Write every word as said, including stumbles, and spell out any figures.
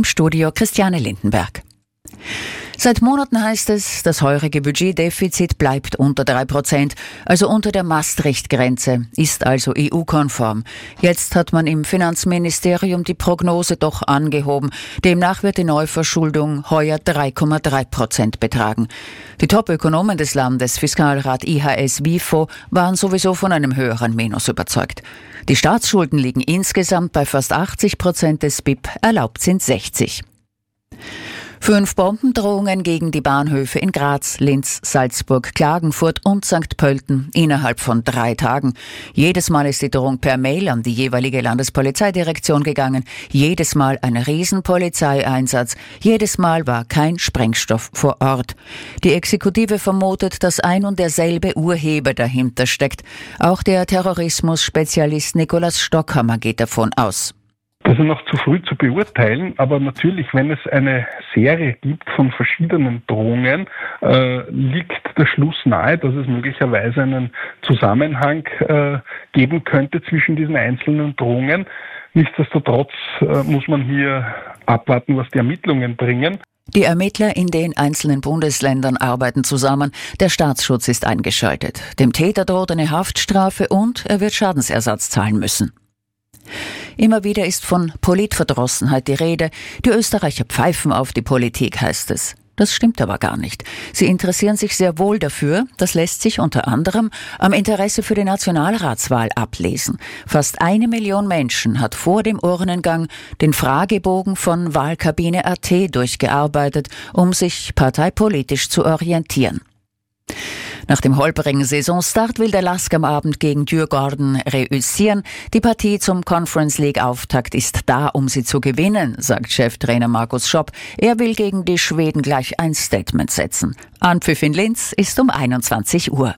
Im Studio Christiane Lindenberg. Seit Monaten heißt es, das heurige Budgetdefizit bleibt unter drei Prozent, also unter der Maastricht-Grenze, ist also E U-konform. Jetzt hat man im Finanzministerium die Prognose doch angehoben. Demnach wird die Neuverschuldung heuer drei Komma drei Prozent betragen. Die Top-Ökonomen des Landes, Fiskalrat I H S WIFO, waren sowieso von einem höheren Minus überzeugt. Die Staatsschulden liegen insgesamt bei fast achtzig Prozent des B I P, erlaubt sind sechzig. Fünf Bombendrohungen gegen die Bahnhöfe in Graz, Linz, Salzburg, Klagenfurt und Sankt Pölten innerhalb von drei Tagen. Jedes Mal ist die Drohung per Mail an die jeweilige Landespolizeidirektion gegangen. Jedes Mal ein Riesenpolizeieinsatz. Jedes Mal war kein Sprengstoff vor Ort. Die Exekutive vermutet, dass ein und derselbe Urheber dahinter steckt. Auch der Terrorismusspezialist Nikolaus Stockhammer geht davon aus. Das ist noch zu früh zu beurteilen, aber natürlich, wenn es eine Serie gibt von verschiedenen Drohungen, äh, liegt der Schluss nahe, dass es möglicherweise einen Zusammenhang äh, geben könnte zwischen diesen einzelnen Drohungen. Nichtsdestotrotz äh, muss man hier abwarten, was die Ermittlungen bringen. Die Ermittler in den einzelnen Bundesländern arbeiten zusammen. Der Staatsschutz ist eingeschaltet. Dem Täter droht eine Haftstrafe und er wird Schadensersatz zahlen müssen. Immer wieder ist von Politverdrossenheit die Rede. Die Österreicher pfeifen auf die Politik, heißt es. Das stimmt aber gar nicht. Sie interessieren sich sehr wohl dafür. Das lässt sich unter anderem am Interesse für die Nationalratswahl ablesen. Fast eine Million Menschen hat vor dem Urnengang den Fragebogen von Wahlkabine Punkt A T durchgearbeitet, um sich parteipolitisch zu orientieren. Nach dem holprigen Saisonstart will der Lask am Abend gegen Djurgården reüssieren. Die Partie zum Conference League Auftakt ist da, um sie zu gewinnen, sagt Cheftrainer Markus Schopp. Er will gegen die Schweden gleich ein Statement setzen. Anpfiff in Linz ist um einundzwanzig Uhr.